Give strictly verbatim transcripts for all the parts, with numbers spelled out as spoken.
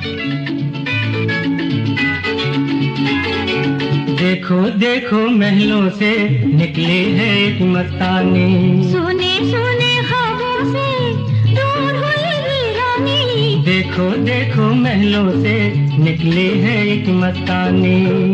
देखो देखो महलों से निकली है एक मस्तानी, सोने सोने ख्वाबों से दूर हुई वीरानी। देखो देखो महलों से निकली है एक मस्तानी।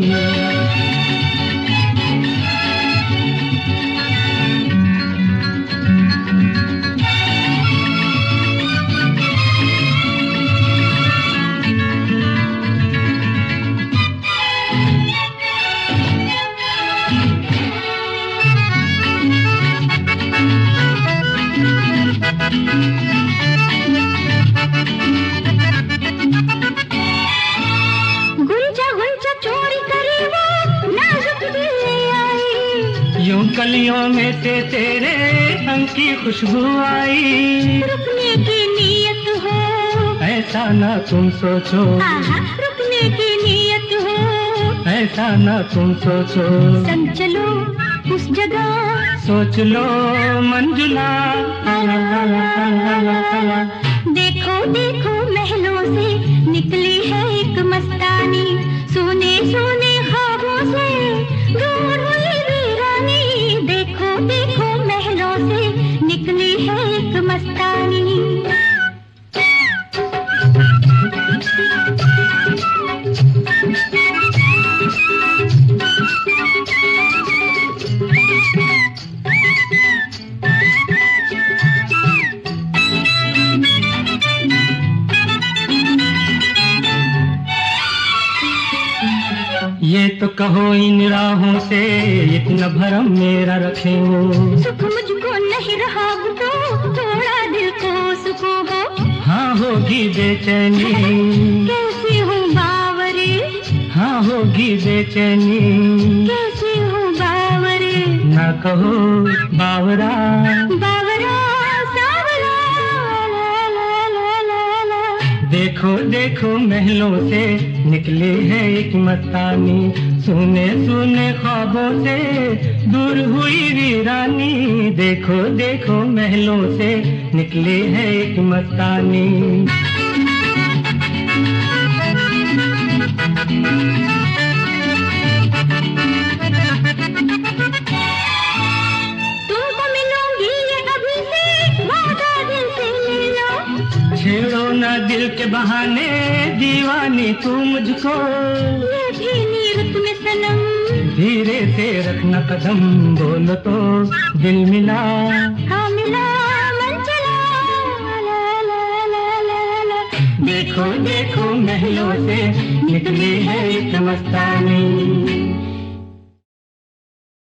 गुंजा गुंजा चोरी करे वो नाजुक दिल ले आई। यूं कलियों में से तेरे अंग की खुशबू आई। रुकने की नीयत हो ऐसा ना तुम सोचो, आहा, रुकने की नीयत हो ऐसा ना तुम सोचो। संग चलो उस जगह, सोच लो मंजुला। देखो देखो महलों से निकली है एक मस्तानी, सोने सोने ख्वाबों से दूर हुई वीरानी। देखो देखो महलों से निकली है एक मस्तानी। ये तो कहो इन राहों से इतना भरम मेरा रखे हो। सुख मुझको नहीं रहा तो थोड़ा दिल को सुखो हो। हाँ होगी बेचैनी, कैसी हूँ बावरे, हाँ होगी बेचैनी। कैसी हूँ बावरे, ना कहो बावरा, बावरा सावरा। ला ला ला ला ला। देखो देखो महलों से निकली है एक मस्तानी, सुने सुने ख्वाबों से दूर हुई वीरानी। देखो देखो महलों से निकली है एक मस्तानी। तुमको मिलूंगी ये अभी से, वादा दिल से ले लो। छेड़ो ना दिल के बहाने दीवानी तू मुझको। ये भीनी रुत में सनम, धीरे से रखना कदम, बोलो तो दिल मिला। हाँ मिला मन चला। ला ला ला ला ला। देखो देखो महलों से निकली है एक मस्तानी।